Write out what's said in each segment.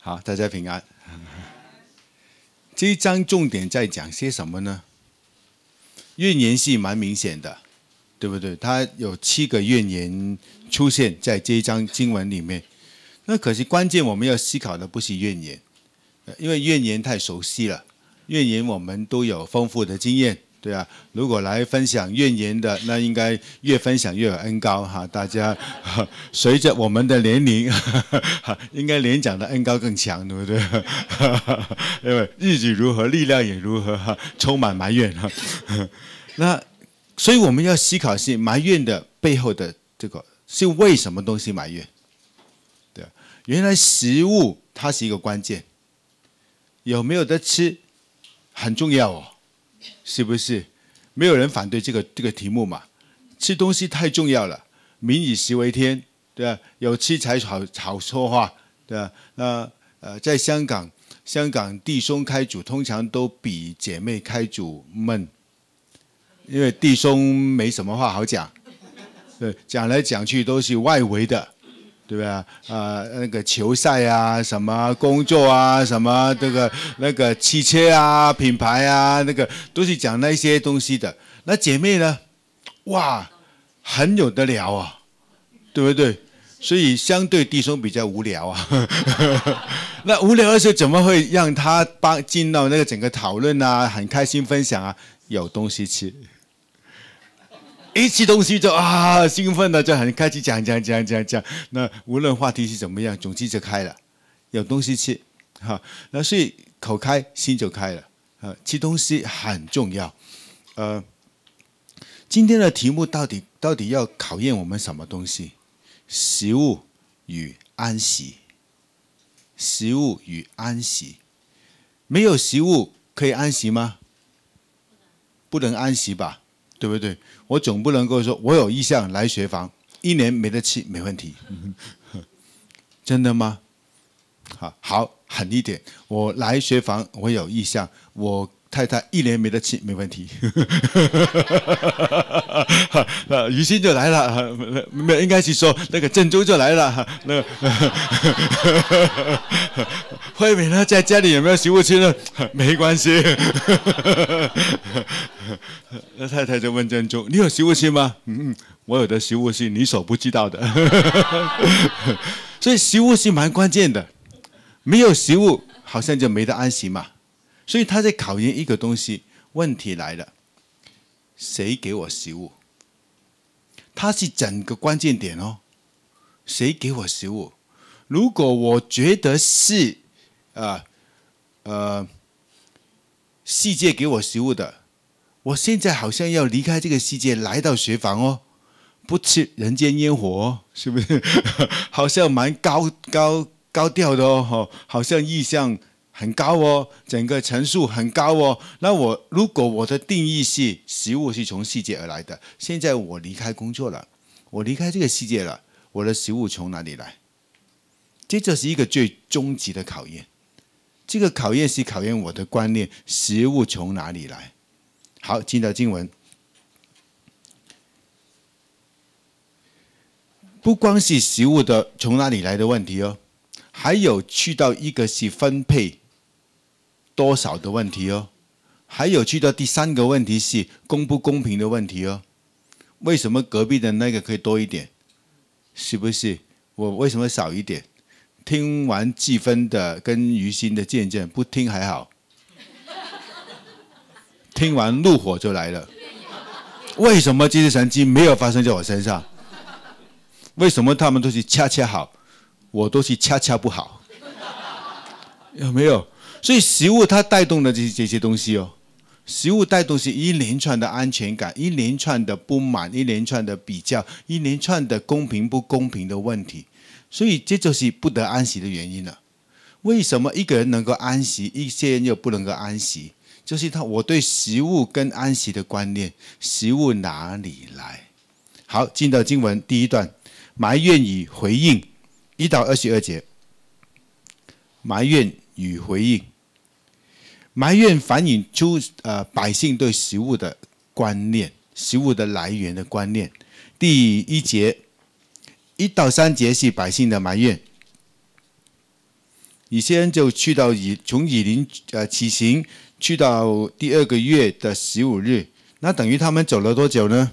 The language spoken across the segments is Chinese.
好，大家平安。这一章重点在讲些什么呢？怨言是蛮明显的，对不对？它有7个怨言出现在这一章经文里面。那可是关键我们要思考的不是怨言，因为怨言太熟悉了，怨言我们都有丰富的经验。对啊，如果来分享怨言的，那应该越分享越有恩高哈。大家随着我们的年龄，应该连讲的恩高更强，对不对？因为日子如何，力量也如何，充满埋怨哈。那所以我们要思考是埋怨的背后的这个是为什么东西埋怨？对，原来食物它是一个关键，有没有得吃很重要哦。是不是？没有人反对这个题目嘛？吃东西太重要了，民以食为天，对吧？有吃才好说话，对吧？那在香港弟兄开煮通常都比姐妹开煮闷，因为弟兄没什么话好讲，对，讲来讲去都是外围的。对吧？那个球赛啊，什么工作啊，什么那个汽车啊，品牌啊，那个都是讲那些东西的。那姐妹呢？哇，很有得聊啊，对不对？所以相对弟兄比较无聊啊。那无聊的时候，怎么会让他进到那个整个讨论啊，很开心分享啊？有东西吃。一吃东西就兴奋了，就很开心讲。那无论话题是怎么样，总之就开了，有东西吃，那所以口开心就开了，吃东西很重要。今天的题目到底要考验我们什么东西？食物与安息。食物与安息，没有食物可以安息吗？不能安息吧？对不对？我总不能够说我有意向来学房，1年没得吃没问题，真的吗？好狠一点，我来学房，我有意向，我太太1年没得吃没问题。于心就来了，应该是说那个郑州就来了。那慧美呢，在家里有没有食物吃呢？没关系。那太太就问郑州：“你有食物吃吗？”我有的食物是你所不知道的。所以食物是蛮关键的，没有食物好像就没得安息嘛。所以他在考验一个东西，问题来了，谁给我食物？它是整个关键点哦。谁给我食物？如果我觉得是世界给我食物的，我现在好像要离开这个世界，来到学房哦，不吃人间烟火哦，是不是？好像蛮高调的哦，好像意向很高哦，整个层数很高哦。那如果我的定义是食物是从世界而来的，现在我离开工作了，我离开这个世界了，我的食物从哪里来？这就是一个最终极的考验。这个考验是考验我的观念，食物从哪里来？好，进到经文，不光是食物的从哪里来的问题哦，还有去到一个是分配多少的问题哦，还有去到第3个问题是公不公平的问题哦。为什么隔壁的那个可以多一点？是不是？我为什么少一点？听完季分的跟于心的见证，不听还好，听完怒火就来了。为什么这些神迹没有发生在我身上？为什么他们都是恰恰好，我都是恰恰不好？有没有？所以食物它带动的这些东西哦，食物带动是一连串的安全感，一连串的不满，一连串的比较，一连串的公平不公平的问题。所以这就是不得安息的原因了。为什么一个人能够安息，一些人又不能够安息？就是我对食物跟安息的观念，食物哪里来？好，进到经文第1段，埋怨与回应，1到22节。埋怨与回应，埋怨反映出百姓对食物的观念，食物的来源的观念。第1节。1到3节是百姓的埋怨， 以色列人就去到从以琳起行，去到第2个月的15日，那等于他们走了多久呢？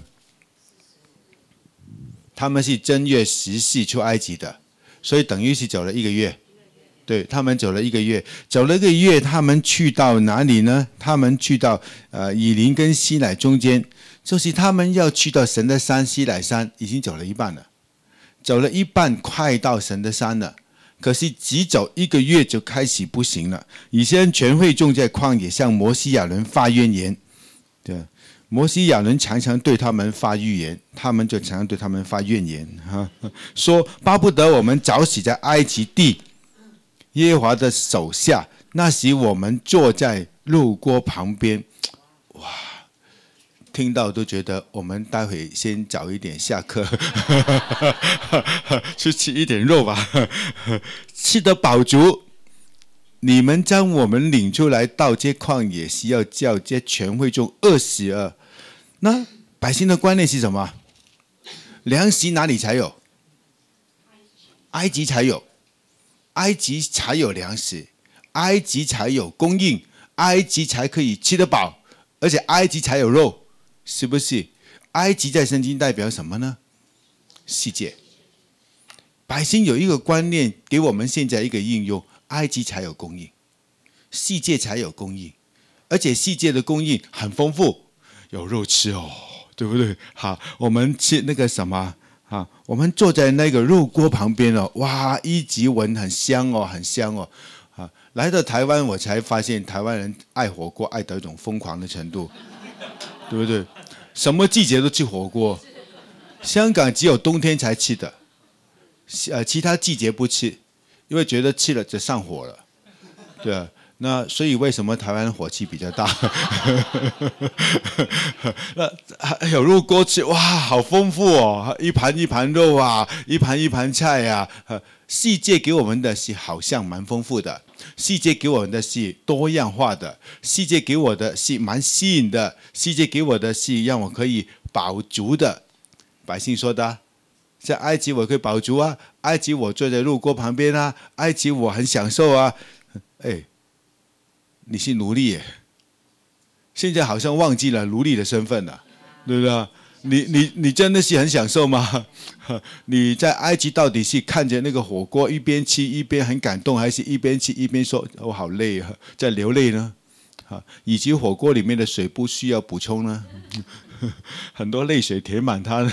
他们是正月14出埃及的，所以等于是走了1个月。对，他们走了1个月，他们去到哪里呢？他们去到以琳跟西乃中间，就是他们要去到神的山西乃山，已经走了一半了，走了一半，快到神的山了。可是只走1个月就开始不行了。以色列人全会众在旷野向摩西亚伦发怨言，对，摩西亚伦常常对他们发预言，他们就常常对他们发怨言，说巴不得我们早死在埃及地耶和华的手下，那时我们坐在肉锅旁边。哇，听到都觉得我们待会先早一点下课去吃一点肉吧，吃得饱足。你们将我们领出来到这旷野，是要叫这全会众饿死了。那百姓的观念是什么？粮食哪里才有？埃及才有，埃及才有粮食，埃及才有供应，埃及才可以吃得饱，而且埃及才有肉，是不是？埃及在圣经代表什么呢？世界。百姓有一个观念，给我们现在一个应用：埃及才有供应，世界才有供应，而且世界的供应很丰富，有肉吃哦，对不对？好，我们吃那个什么？我们坐在那个肉锅旁边哦，哇，一直闻很香哦，很香哦。来到台湾我才发现台湾人爱火锅爱到一种疯狂的程度，对不对？什么季节都吃火锅，香港只有冬天才吃的，其他季节不吃，因为觉得吃了就上火了，对啊。那所以为什么台湾火气比较大？那有肉锅吃，哇，好丰富哦！一盘一盘肉啊，一盘一盘菜啊。世界给我们的是好像蛮丰富的，世界给我们的是多样化的，世界给我的是蛮吸引的，世界给我的是让我可以饱足的。百姓说的，在埃及我可以饱足啊，埃及我坐在肉锅旁边啊，埃及我很享受啊。哎，你是奴隶耶，现在好像忘记了奴隶的身份了，对不对？你真的是很享受吗？你在埃及到底是看着那个火锅一边吃一边很感动，还是一边吃一边说我好累啊，在流泪呢？以及火锅里面的水不需要补充呢？很多泪水填满它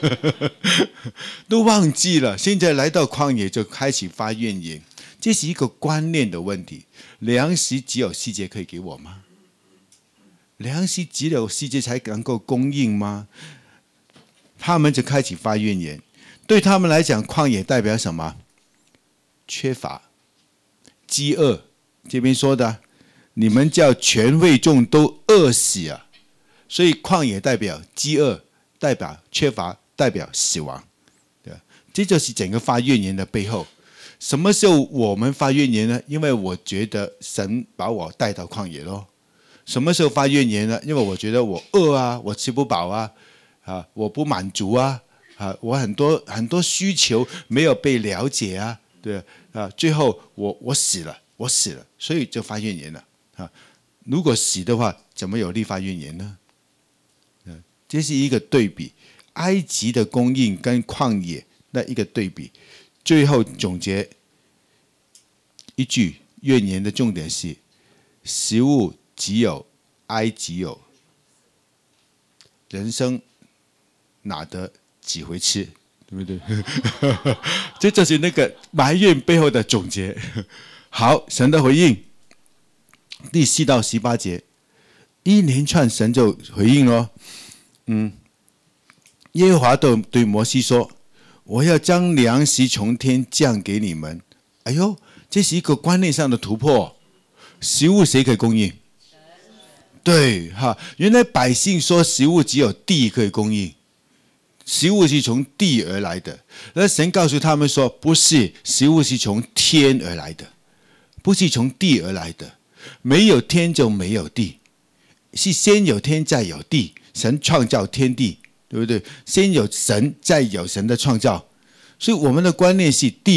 都忘记了。现在来到旷野就开始发怨言，这是一个观念的问题。粮食只有世界可以给我吗？粮食只有世界才能够供应吗？他们就开始发怨言。对他们来讲，旷野代表什么？缺乏、饥饿。这边说的，你们叫全会众都饿死啊！所以旷野代表饥饿，代表缺乏，代表死亡。对吧？这就是整个发怨言的背后。什么时候我们发怨言呢？因为我觉得神把我带到旷野咯。什么时候发怨言呢？因为我觉得我饿啊，我吃不饱啊，我不满足啊，我很多需求没有被了解啊，对啊，最后我死了，所以就发怨言了啊。如果死的话，怎么有力发怨言呢？这是一个对比，埃及的供应跟旷野那一个对比。最后总结一句，怨言的重点是：食物只有埃及有，人生哪得几回吃，对不对？这就是那个埋怨背后的总结。好，神的回应，第4到18节，一连串神就回应咯。耶和华对摩西说：“我要将粮食从天降给你们。”哎呦，这是一个观念上的突破。食物谁可以供应？对哈，原来百姓说食物只有地可以供应，食物是从地而来的。而神告诉他们说，不是，食物是从天而来的，不是从地而来的。没有天就没有地，是先有天再有地。神创造天地，对不对？先有神，再有神的创造。所以我们的观念是地，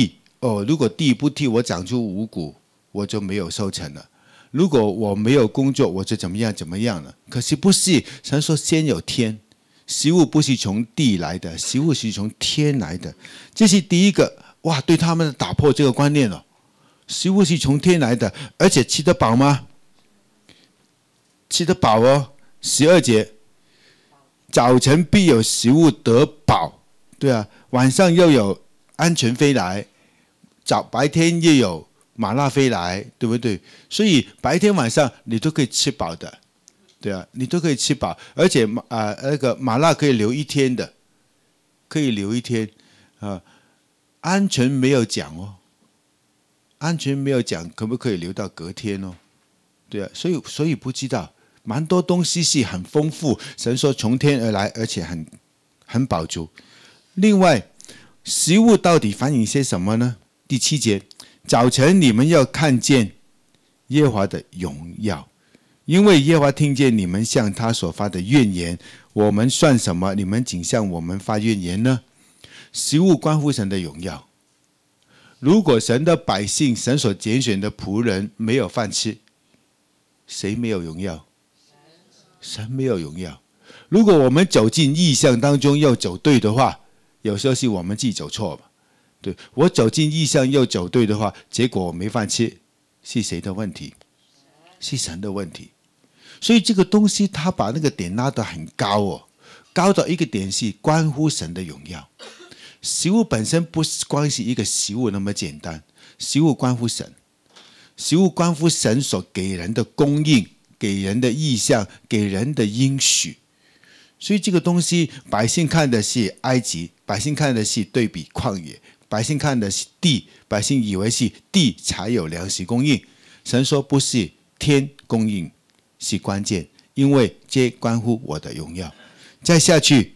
如果地不替我长出五谷，我就没有收成了。如果我没有工作，我就怎么样了。可是不是，神说先有天，食物不是从地来的，食物是从天来的。这是第一个，哇，对他们打破这个观念了。食物是从天来的，而且吃得饱吗？吃得饱哦。12节，早晨必有食物得饱，对啊，晚上又有鹌鹑飞来，白天又有麻辣飞来，对不对？所以白天晚上你都可以吃饱的，对啊，你都可以吃饱，而且那个麻辣可以留一天的，可以留一天啊。鹌鹑没有讲哦，鹌鹑没有讲可不可以留到隔天哦，对啊，所以不知道，蛮多东西是很丰富，神说从天而来，而且很饱足。另外，食物到底反映些什么呢？第7节，早晨你们要看见耶和华的荣耀，因为耶和华听见你们向他所发的怨言。我们算什么？你们竟向我们发怨言呢？食物关乎神的荣耀。如果神的百姓，神所拣选的仆人没有饭吃，谁没有荣耀？神没有荣耀。如果我们走进异象当中又走对的话，有时候是我们自己走错嘛。对，我走进异象又走对的话，结果我没饭吃，是谁的问题？是神的问题。所以这个东西他把那个点拉得很高哦，高到一个点是关乎神的荣耀。食物本身不是光是一个食物那么简单，食物关乎神，食物关乎神所给人的供应，给人的意象，给人的应许。所以这个东西，百姓看的是埃及，百姓看的是对比旷野，百姓看的是地，百姓以为是地才有粮食供应。神说不是，天供应是关键，因为这关乎我的荣耀。再下去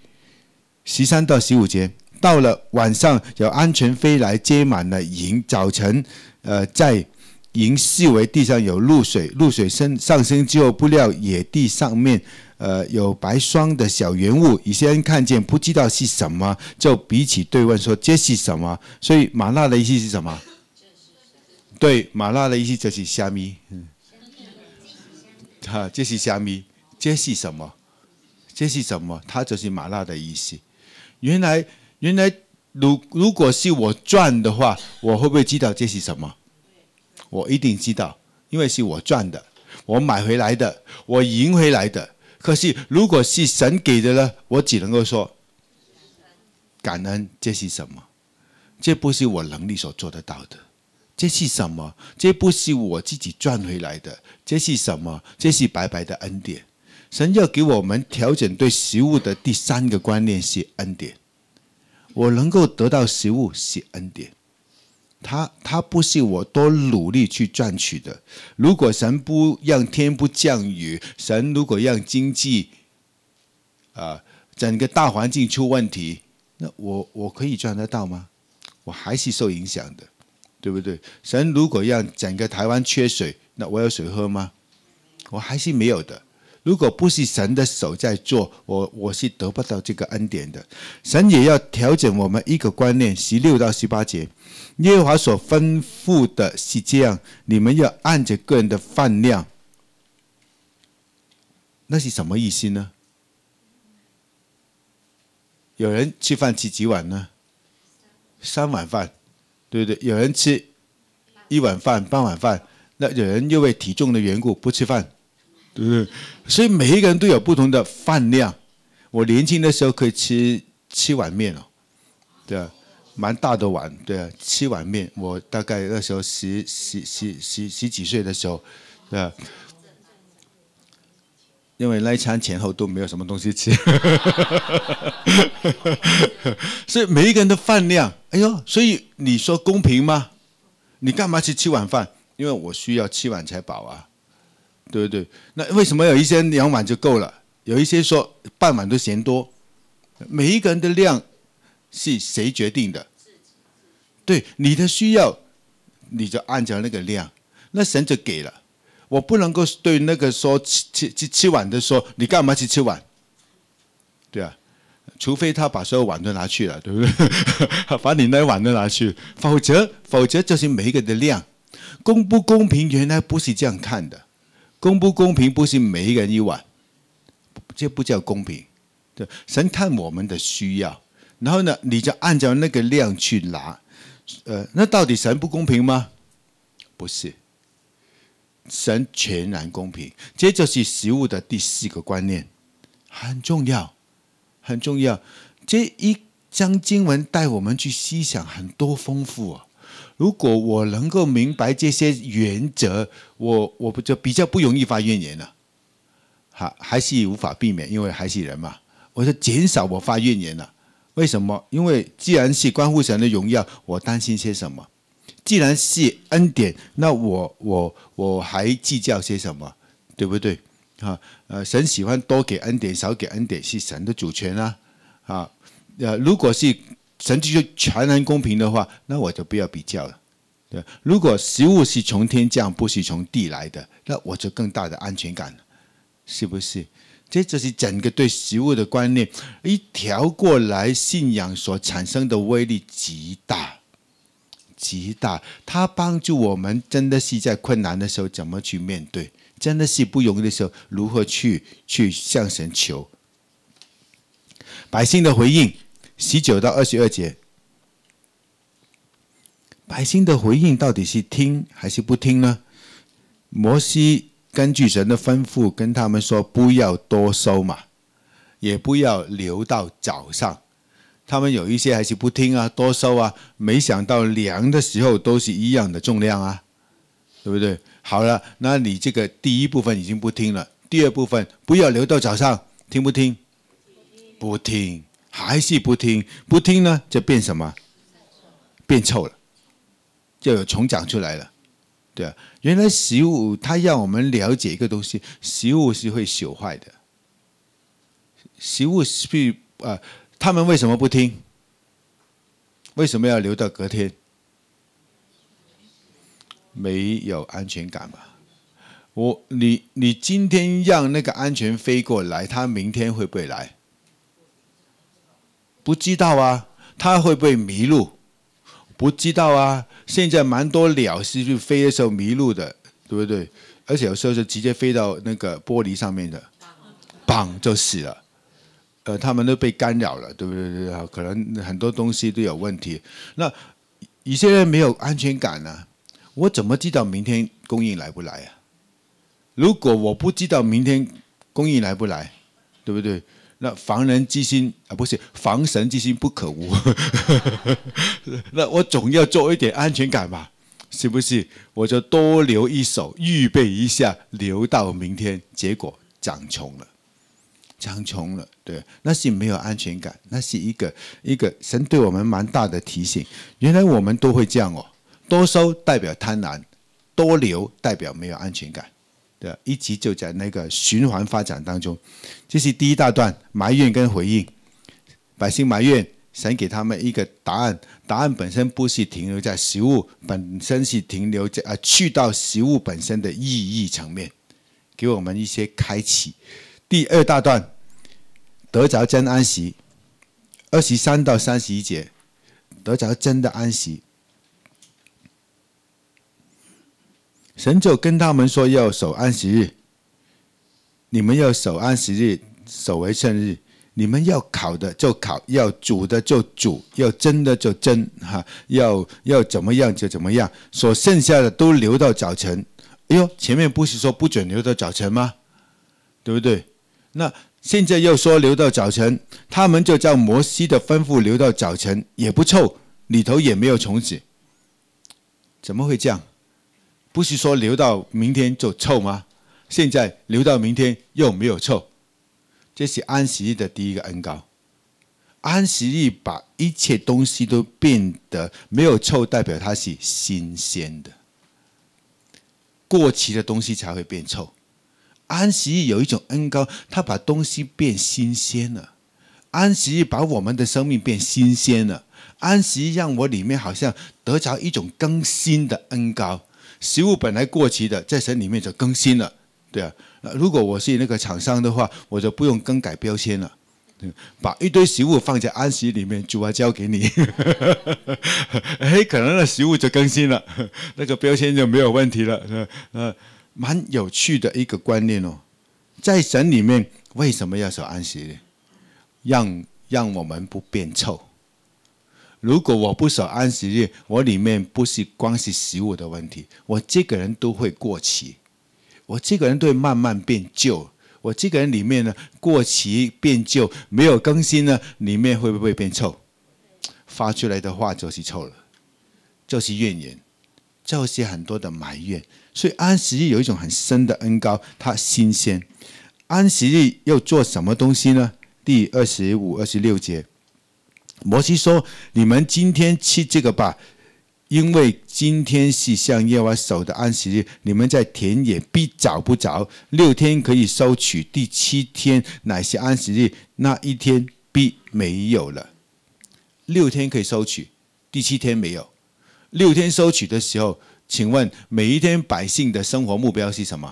13到15节，到了晚上，有鹌鹑飞来，接满了营。早晨，在营四围地上有露水，露水上升之后，不料野地上面有白霜的小圆物。以色列人看见，不知道是什么，就彼此对问说：“这是什么？”所以麻辣的意思是什么？对，麻辣的意思就是虾米。这是虾米，这是什么？这是什么？它就是麻辣的意思。原来，如果是我赚的话，我会不会知道这是什么？我一定知道，因为是我赚的，我买回来的，我赢回来的。可是如果是神给的呢，我只能够说感恩。这是什么？这不是我能力所做得到的。这是什么？这不是我自己赚回来的。这是什么？这是白白的恩典。神要给我们调整对食物的第3个观念是恩典。我能够得到食物是恩典，它不是我多努力去赚取的。如果神不让天不降雨，神如果让经济整个大环境出问题，那我可以赚得到吗？我还是受影响的，对不对？神如果让整个台湾缺水，那我有水喝吗？我还是没有的。如果不是神的手在做，我是得不到这个恩典的。神也要调整我们一个观念，16到18节，耶和华所吩咐的是这样，你们要按着个人的饭量。那是什么意思呢？有人吃饭吃几碗呢？3碗饭，对不对？有人吃1碗饭、半碗饭，那有人因为体重的缘故不吃饭，对不对？所以每一个人都有不同的饭量。我年轻的时候可以吃7碗面哦，对啊，蛮大的碗，对啊，7碗面。我大概那时候十几岁的时候，对啊，因为那一餐前后都没有什么东西吃，所以每一个人的饭量，哎呦，所以你说公平吗？你干嘛吃7碗饭？因为我需要7碗才饱啊。对不对？那为什么有一些人2碗就够了？有一些说半碗都嫌多。每一个人的量是谁决定的？对，你的需要你就按照那个量，那神就给了。我不能够对那个说吃碗的说你干嘛去吃碗？对啊， 除非他把所有碗都拿去了，对不对？把你那碗都拿去，否则就是每一个的量。公不公平原来不是这样看的，公不公平不是每一个人一碗，这不叫公平。对，神看我们的需要，然后呢，你就按照那个量去拿。那到底神不公平吗？不是，神全然公平。这就是食物的第4个观念，很重要，很重要。这一章经文带我们去思想很多丰富啊。如果我能够明白这些原则，我就比较不容易发怨言了。还是无法避免，因为还是人嘛。我就减少我发怨言了。为什么？因为既然是关乎神的荣耀，我担心些什么？既然是恩典，那我还计较些什么？对不对？神喜欢多给恩典，少给恩典是神的主权啊。如果是神就全然公平的话，那我就不要比较了。对，如果食物是从天降，不是从地来的，那我就更大的安全感了，是不是？这就是整个对食物的观念一调过来，信仰所产生的威力极大，极大。它帮助我们真的是在困难的时候怎么去面对，真的是不容易的时候如何去向神求。百姓的回应19到22节，百姓的回应到底是听还是不听呢？摩西根据神的吩咐跟他们说，不要多收嘛，也不要留到早上。他们有一些还是不听啊，多收啊。没想到量的时候都是一样的重量啊，对不对？好了，那你这个第一部分已经不听了，第二部分不要留到早上，听不听？不听，还是不听。不听呢，就变什么？变臭了，就有虫长出来了。对啊，原来食物它让我们了解一个东西，食物是会朽坏的。食物是他们为什么不听？为什么要留到隔天？没有安全感嘛。你今天让那个安全飞过来，他明天会不会来？不知道啊。他会不会迷路？不知道啊。现在蛮多鸟是飞的时候迷路的，对不对？而且有时候是直接飞到那个玻璃上面的，砰就死了。他们都被干扰了，对不对？可能很多东西都有问题。那以色列没有安全感呢，我怎么知道明天供应来不来啊？如果我不知道明天供应来不来，对不对？那防人之心不是防神之心不可无。那我总要做一点安全感吧，是不是？我就多留一手，预备一下，留到明天。结果长虫了，对，那是没有安全感，那是一个神对我们蛮大的提醒。原来我们都会这样哦，多收代表贪婪，多留代表没有安全感。对，一直就在那个循环发展当中。这是第一大段，埋怨跟回应。百姓埋怨，神给他们一个答案，答案本身不是停留在食物，本身是停留在去到食物本身的意义层面，给我们一些开启。第二大段，得着真安息，23到31节，得着真的安息。神就跟他们说要守安息日，你们要守安息日，守为圣日。你们要烤的就烤，要煮的就煮，要蒸的就蒸，要怎么样就怎么样。所剩下的都留到早晨。哎呦，前面不是说不准留到早晨吗？对不对？那现在又说留到早晨，他们就照摩西的吩咐留到早晨，也不臭，里头也没有虫子。怎么会这样？不是说留到明天就臭吗？现在留到明天又没有臭。这是安息日的第一个恩膏。安息日把一切东西都变得没有臭，代表它是新鲜的。过期的东西才会变臭。安息日有一种恩膏，它把东西变新鲜了。安息日把我们的生命变新鲜了。安息日让我里面好像得着一种更新的恩膏。食物本来过期的，在神里面就更新了，对啊。如果我是那个厂商的话，我就不用更改标签了， 把一堆食物放在安息里面，主啊交给你，可能那食物就更新了，那个标签就没有问题了，蛮有趣的一个观念哦。在神里面，为什么要守安息日？让我们不变臭。如果我不守安息日，我里面不是光是食物的问题，我这个人都会过期，我这个人都会慢慢变旧。我这个人里面呢，过期变旧，没有更新呢，里面会不会变臭？发出来的话就是臭了，就是怨言，就是很多的埋怨。所以安息日有一种很深的恩膏，它新鲜。安息日又做什么东西呢？第25、26节，摩西说：“你们今天吃这个吧，因为今天是向耶和华守的安息日，你们在田野必找不着，6天可以收取，第7天乃是安息日，那一天必没有了。6天可以收取，第7天没有。6天收取的时候，请问每一天百姓的生活目标是什么？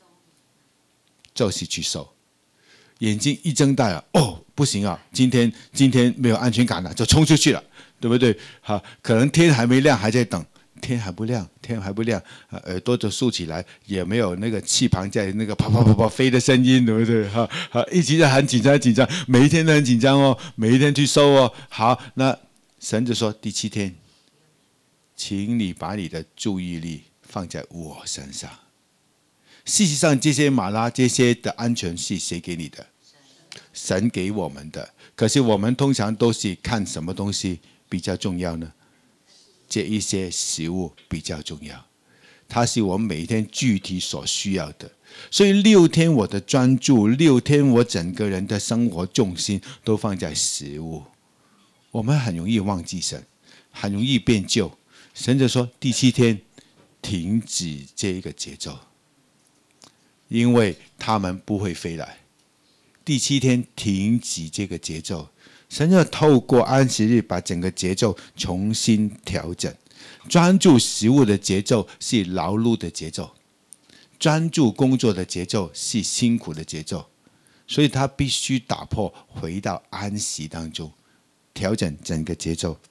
就是去收。眼睛一睁大了，不行啊，今天没有安全感了，就冲出去了。”对不对？好，可能天还没亮，还在等，天还不亮，耳朵就竖起来，也没有那个翅膀在那个啪啪啪啪飞的声音，对不对？好，一直在很紧张，每一天都很紧张哦，每一天去收哦。好，那神就说第7天，请你把你的注意力放在我身上。事实上，这些马拉这些的安全是谁给你的？神给我们的。可是我们通常都是看什么东西比较重要呢？这一些食物比较重要，它是我们每一天具体所需要的。所以6天我的专注，6天我整个人的生活重心都放在食物。我们很容易忘记神，很容易变旧。神就说第7天停止这一个节奏，因为他们不会飞来。第7天停止这个节奏，神要透过安息日把整个节奏重新调整。专注食物的节奏是劳碌的节奏，专注工作的节奏是辛苦的节奏，所以他必须打破，回到安息当中，调整整个节奏。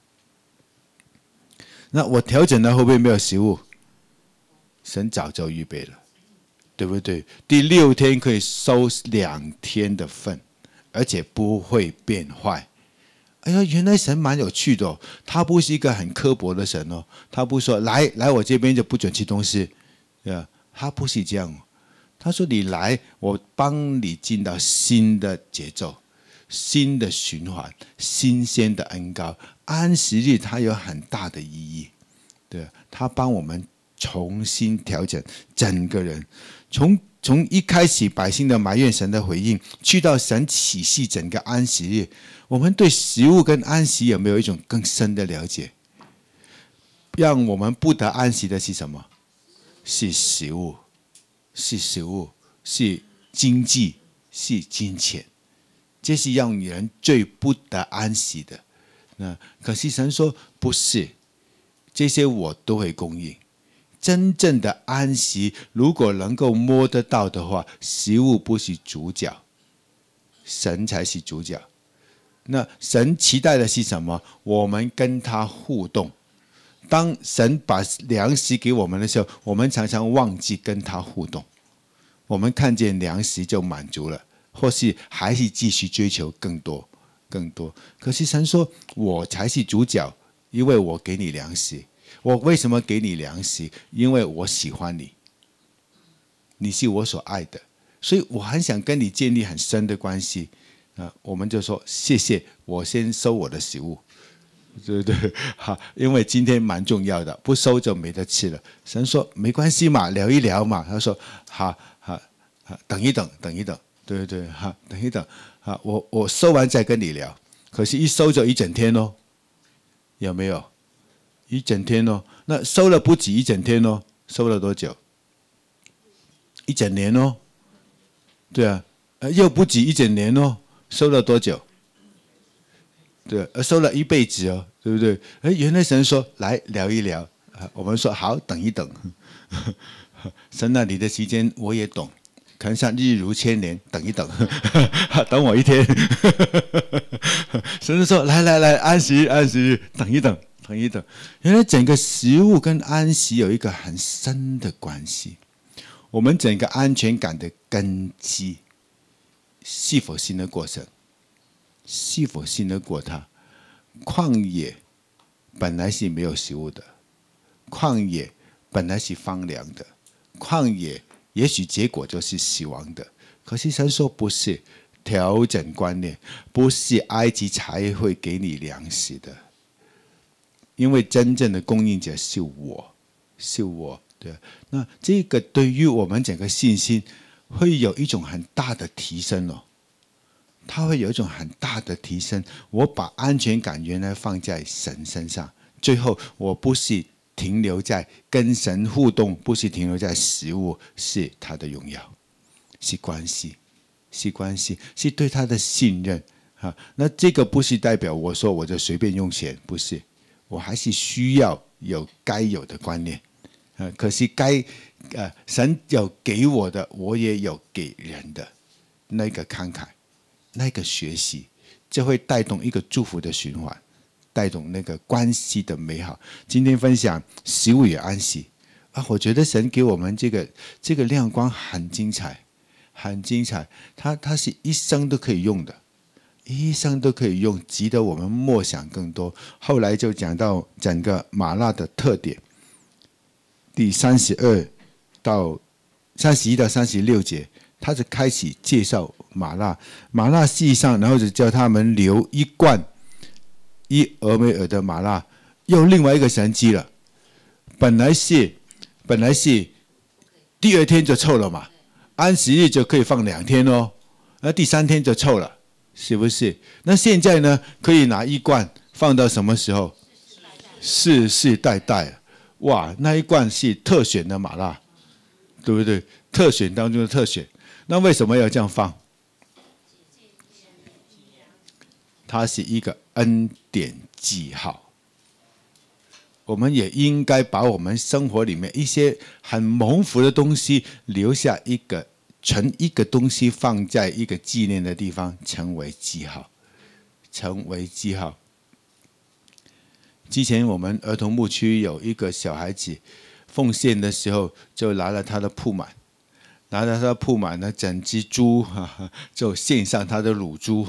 那我调整了会不会没有食物？神早就预备了，对不对？第6天可以收2天的份，而且不会变坏。哎呀，原来神蛮有趣的哦，他不是一个很刻薄的神哦，他不说来我这边就不准吃东西，对吧？他不是这样，他说你来，我帮你进到新的节奏、新的循环、新鲜的恩膏。安息日它有很大的意义，对，他帮我们重新调整整个人，从一开始百姓的埋怨神的回应，去到神启示整个安息日，我们对食物跟安息有没有一种更深的了解？让我们不得安息的是什么？是食物，是经济，是金钱，这是让人最不得安息的。那可是神说不是，这些我都会供应。真正的安息，如果能够摸得到的话，食物不是主角，神才是主角。那神期待的是什么？我们跟他互动。当神把粮食给我们的时候，我们常常忘记跟他互动。我们看见粮食就满足了，或是还是继续追求更多。可是神说，我才是主角，因为我给你粮食。我为什么给你粮食？因为我喜欢你，你是我所爱的，所以我很想跟你建立很深的关系。我们就说谢谢，我先收我的食物，对不对？好，因为今天蛮重要的，不收就没得吃了。神说没关系嘛，聊一聊嘛。他说好，等一等，对不对？好，等一等，好，我收完再跟你聊。可是，一收就一整天哦，有没有？一整天哦，那收了不止一整天哦，收了多久？一整年哦，对啊，又不止一整年哦，收了多久？对，收了一辈子哦，对不对？原来神说来聊一聊，我们说好，等一等。神那里的时间我也懂， 可能像日如千年，等一等，等我一天。神就说：来来来，安息安息，等一等，等一等。原来整个食物跟安息有一个很深的关系。我们整个安全感的根基，是否信得过神？是否信得过他？旷野本来是没有食物的，旷野本来是荒凉的，旷野也许结果就是死亡的。可是神说不是，调整观念，不是埃及才会给你粮食的，因为真正的供应者是我，是我。对，那这个对于我们整个信心会有一种很大的提升哦，它会有一种很大的提升。我把安全感原来放在神身上，最后我不是停留在跟神互动，不是停留在食物，是他的荣耀，是关系，是关系，是对他的信任啊。那这个不是代表我说我就随便用钱，不是，我还是需要有该有的观念。可是神有给我的，我也有给人的，那个慷慨，那个学习，就会带动一个祝福的循环，带动那个关系的美好。今天分享食物与安息啊，我觉得神给我们这个亮光很精彩，很精彩。它是一生都可以用的，一生都可以用，值得我们默想更多。后来就讲到整个玛纳的特点。第31到36节，他就开始介绍玛纳。玛纳系上，然后就叫他们留一罐1俄梅尔的玛纳，又另外一个神迹了。本来是第2天就臭了嘛，安息日就可以放2天哦，那第3天就臭了，是不是？那现在呢，可以拿一罐放到什么时候？世世代代。哇，那一罐是特选的玛纳，对不对？特选当中的特选。那为什么要这样放？它是一个恩典记号。我们也应该把我们生活里面一些很蒙福的东西留下存一个东西放在一个纪念的地方，成为记号，成为记号。之前我们儿童牧区有一个小孩子奉献的时候，就拿了他的铺满，拿了他的铺满呢，整只猪就献上他的乳猪，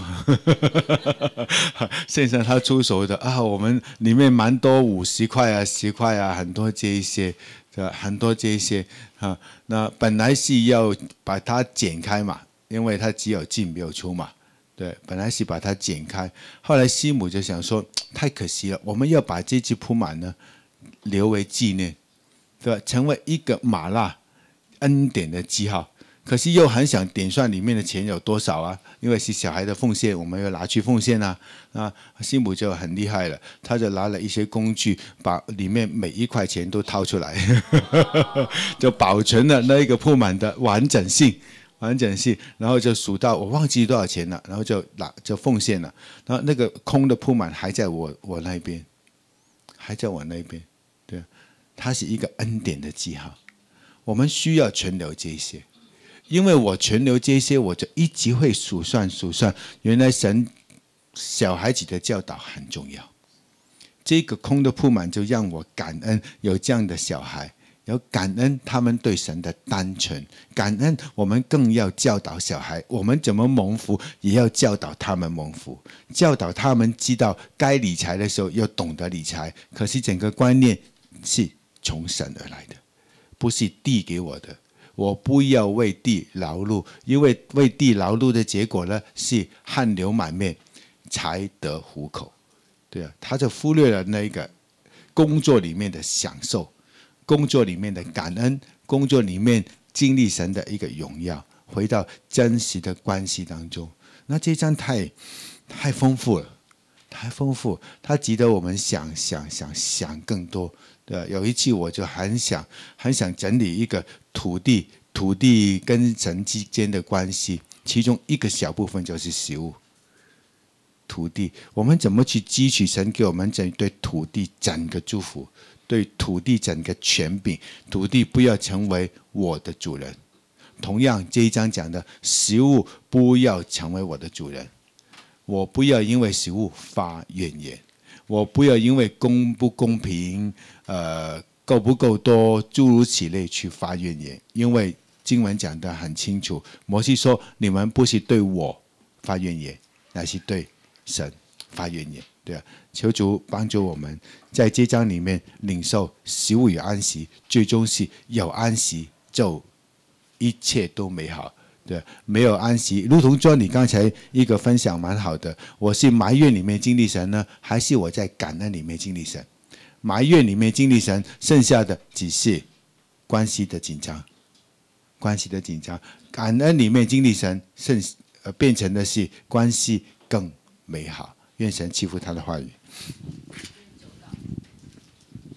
献上他出手的啊，我们里面蛮多50块啊、10块啊，很多这一些，很多这一些啊。那本来是要把它剪开嘛，因为它只有进没有出嘛。对，本来是把它剪开，后来师母就想说，太可惜了，我们要把这只铺满呢，留为纪念，对吧？成为一个玛纳恩典的记号。可是又很想点算里面的钱有多少啊，因为是小孩的奉献，我们要拿去奉献啊。师母就很厉害了，他就拿了一些工具，把里面每1块钱都掏出来，就保存了那一个铺满的完整性。然后就数到我忘记多少钱了，然后就奉献了，然后那个空的铺满还在我那边，还在我那边，对，它是一个恩典的记号，我们需要存留这些，因为我存留这些，我就一直会数算，原来神小孩子的教导很重要，这个空的铺满就让我感恩有这样的小孩。有感恩他们对神的单纯，感恩我们更要教导小孩，我们怎么蒙福，也要教导他们蒙福，教导他们知道该理财的时候要懂得理财。可是整个观念是从神而来的，不是地给我的。我不要为地劳碌，因为为地劳碌的结果呢，是汗流满面才得糊口。对啊，他就忽略了那个工作里面的享受。工作里面的感恩，工作里面经历神的一个荣耀，回到真实的关系当中。那这章太丰富了，太丰富，它值得我们想更多。对，有一期我就很想整理一个土地跟神之间的关系，其中一个小部分就是食物。土地，我们怎么去汲取神给我们对土地整个祝福？对土地整个权柄，土地不要成为我的主人， 同样这一章讲的食物不要成为我的主人，我不要因为食物发怨言，我不要因为公不公平够不够多诸如此类去发怨言，因为经文讲得很清楚，摩西说你们不是对我发怨言，乃是对神发怨言。对啊，求主帮助我们在这章里面领受食物与安息，最终是有安息就一切都美好。对，没有安息，如同说你刚才一个分享蛮好的，我是埋怨里面经历神呢，还是我在感恩里面经历神？埋怨里面经历神，剩下的只是关系的紧张，关系的紧张。感恩里面经历神，变成的是关系更美好。愿神赐福他的话语。